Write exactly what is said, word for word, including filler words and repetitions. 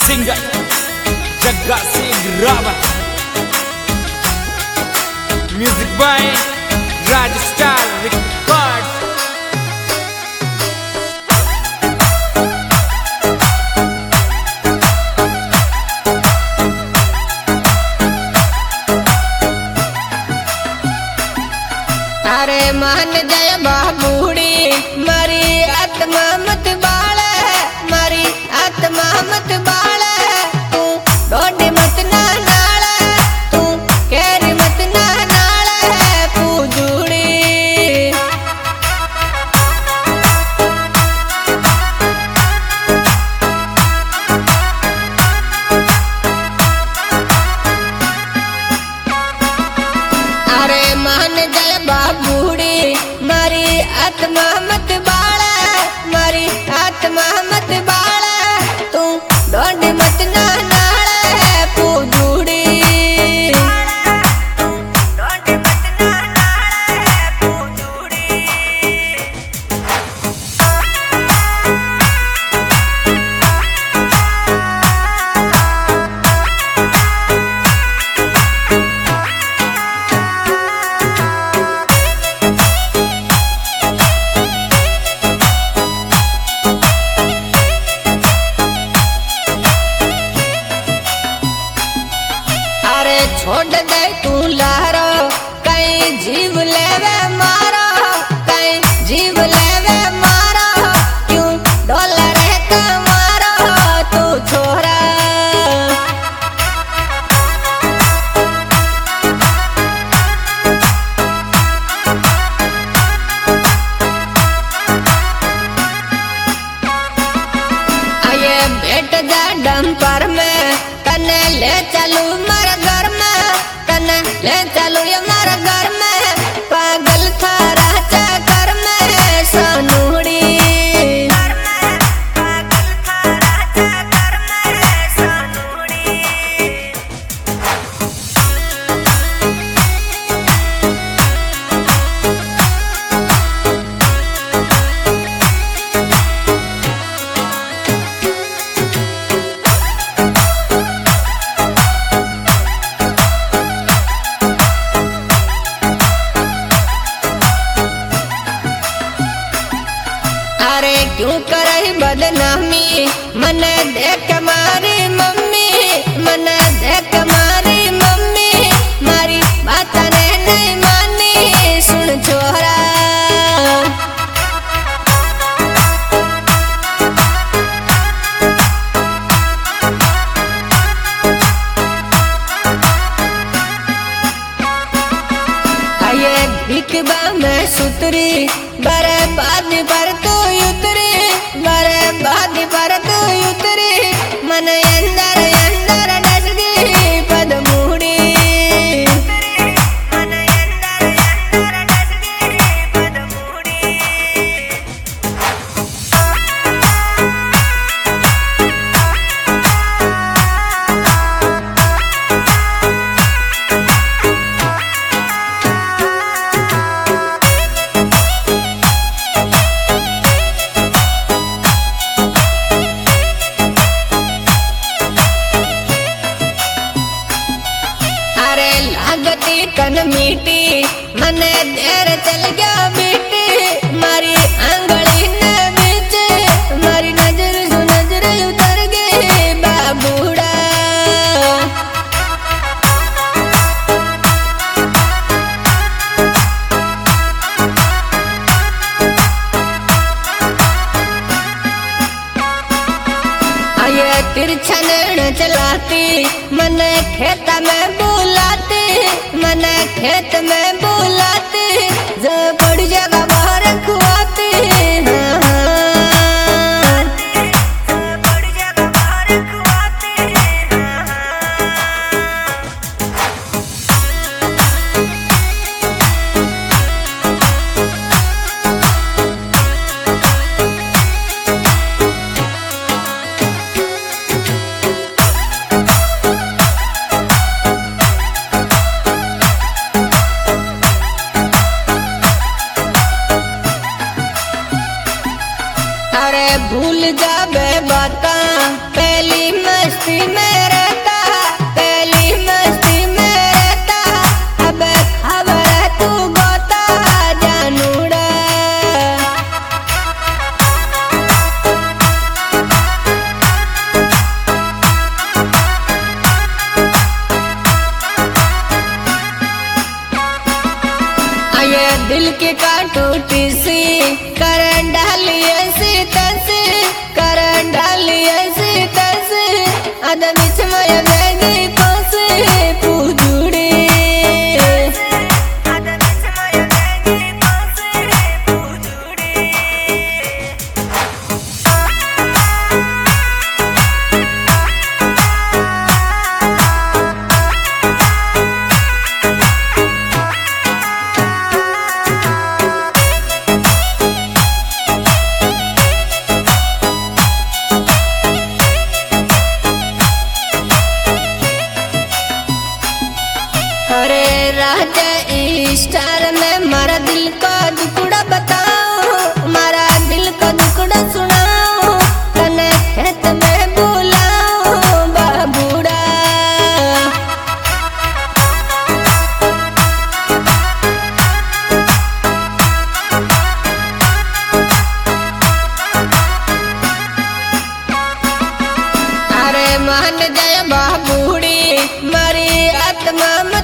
Singer Jagga Singh Rawat, music by Raj Star Records. अरे मान जय बाबूड़ी मारी आत्मा मत बाल, मारी आत्मा मत बाल, तू डोडी मत ना नाल, तू केरी मत ना नाल पूजूड़ी। अरे मान जय बाबूड़ी मारी आत्मा मत बाल, मारी आत्मा मत बाल, तू डोडी मत ना नाल पूजूड़ी। छोड़ दे तू लारो कहीं जीव लेवे मारो, कहीं जीव लेवे मारो, क्यों डॉलर है कमारो तू छोरा। आये बैठ जा डंपर में कने ले चलू मारा घर में, कने ले चलू ये मारा घर में, पागल थारा चक्कर में सोनूड़ी। अरे क्यों करे बदनामी मन देख मारी मम्मी, मन देख मारी मम्मी, मारी बात ने नहीं मानी सुन छोरा। आये भिकबा में सुतरी बर्बाद पर तू उतरी, बर्बाद पर तू उतरी, मन अंदर अंदर डसदी पदमूड़ी। लागती कन मीठी मन देर चल गया बेटी, मारी आंगली ने बीच, मारी नजर सु नजर उतर गई बाबूड़ा। आये तिरछा नैन चलाती मन खेत में बुलाती, मन खेत में बुलाती, जो बड़ी जगह बाहर खुआती। हाँ हाँ। बड़ी जगह बाहर खुआती। हाँ भूल जाबे बाता पहली मस्त झूठी सी कर डालिए सी तसी कर डालिए सी तसी अद बीच में बेगी पोसी पूजुड़ी अरे राजा स्टार में मारा दिल का दुखड़ा बताओ मारा दिल का दुखड़ा सुनाओ कने खेत में बुलाओ बाबूड़ा अरे मान जय बाबूड़ी मारी आत्मा